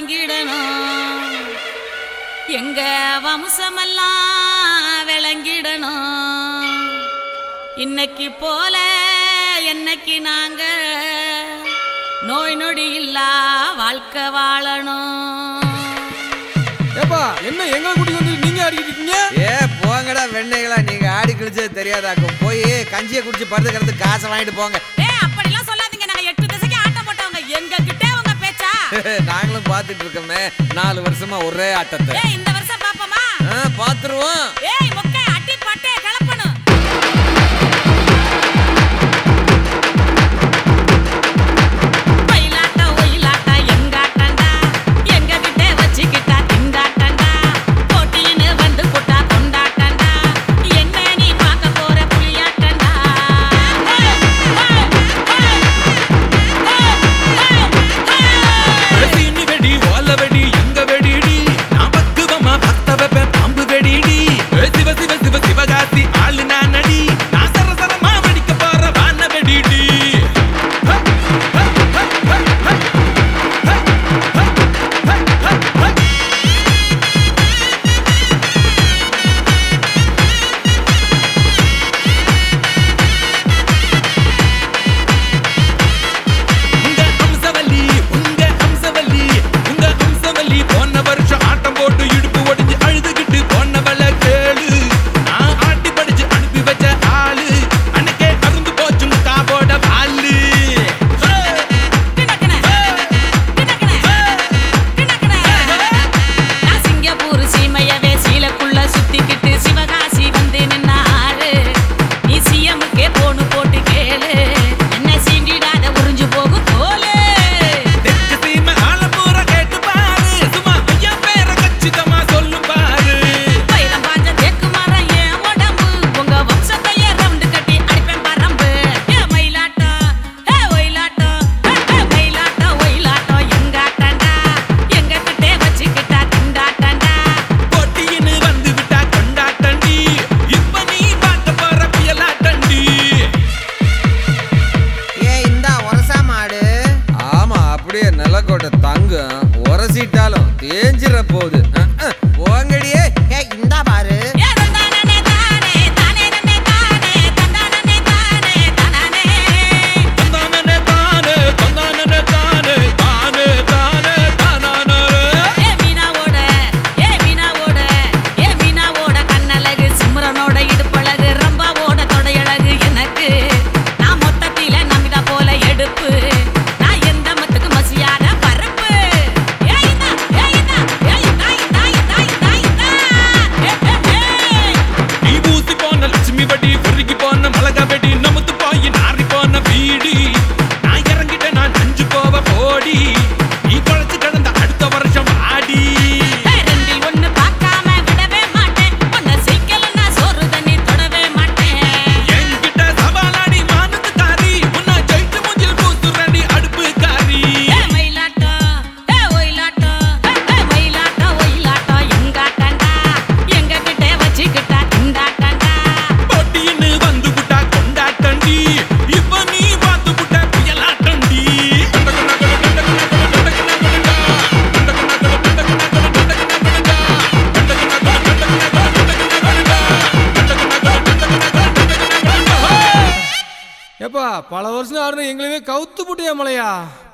விளங்கிடணும், எங்க வம்சமெல்லாம் விளங்கிடணும். இன்னைக்கு போல என்னைக்கு நாங்க நோய் நொடி இல்லா வாழ்க்கை வாழணும். ஏப்பா என்ன எங்களை கூட்டி வந்து நீங்க ஆடிக்கிட்டு இருக்கீங்க? போங்கடா வெண்ணைகளா, நீங்க ஆடி கிழிச்சது தெரியாதாக்கும். போய் கஞ்சியை குடிச்சு படுத்துக்கிறதுக்கு காசை வாங்கிட்டு போங்க. அப்படிலாம் சொல்லாதீங்க, நாங்க 8 திசைக்கு ஆட்டம் போட்டவங்க, எங்க கிட்ட உங்க பேச்சா? நாங்களும் பாத்துட்டு இருக்கோமே 4 வருஷமா ஒரே ஆட்டத்தை. இந்த வருஷம் பாப்போமா? பாத்துருவோம். மொக்கை அட்டி பட்டே கலப்பணும். தங்கம் உரசிட்டாலும் தேஞ்சிட போகுது. போங்கடியே. இந்தா பாரு. ஏப்பா பல வருஷம் ஆடுன எங்களுமே கவுத்து புட்டியா மலையா?